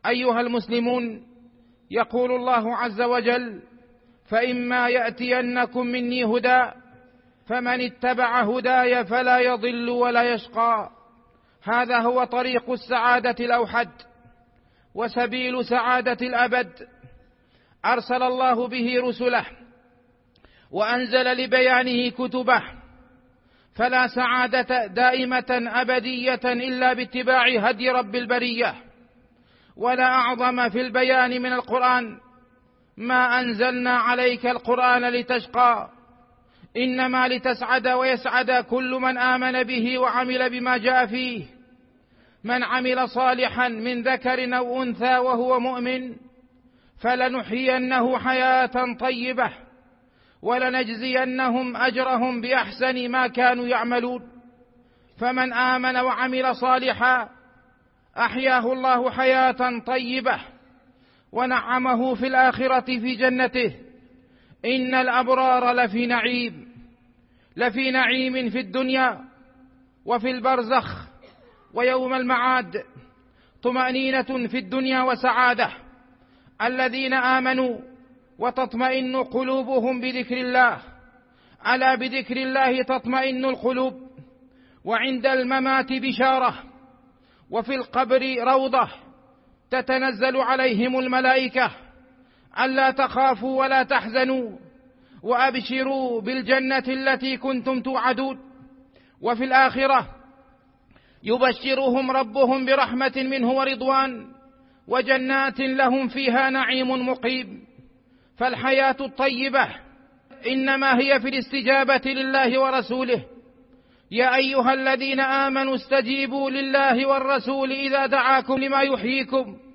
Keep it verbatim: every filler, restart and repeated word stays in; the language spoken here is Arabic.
أيها المسلمون، يقول الله عز وجل: فإما يأتينكم مني هدى فمن اتبع هداي فلا يضل ولا يشقى. هذا هو طريق السعادة الأوحد وسبيل سعادة الأبد. أرسل الله به رسله وأنزل لبيانه كتبه، فلا سعادة دائمة أبدية إلا باتباع هدي رب البرية. ولا أعظم في البيان من القرآن: ما أنزلنا عليك القرآن لتشقى، إنما لتسعد ويسعد كل من آمن به وعمل بما جاء فيه. من عمل صالحا من ذكر أو أنثى وهو مؤمن فلنحيينه حياة طيبة ولنجزينهم أجرهم بأحسن ما كانوا يعملون. فمن آمن وعمل صالحا أحياه الله حياة طيبة ونعمه في الآخرة في جنته. إن الأبرار لفي نعيم لفي نعيم في الدنيا وفي البرزخ ويوم المعاد، طمأنينة في الدنيا وسعادة. الذين آمنوا وتطمئن قلوبهم بذكر الله، ألا بذكر الله تطمئن القلوب. وعند الممات بشارة، وفي القبر روضة تتنزل عليهم الملائكة: ألا تخافوا ولا تحزنوا وأبشروا بالجنة التي كنتم توعدون. وفي الآخرة يبشرهم ربهم برحمة منه ورضوان وجنات لهم فيها نعيم مقيم. فالحياة الطيبة إنما هي في الاستجابة لله ورسوله. يا أيها الذين آمنوا استجيبوا لله والرسول إذا دعاكم لما يحييكم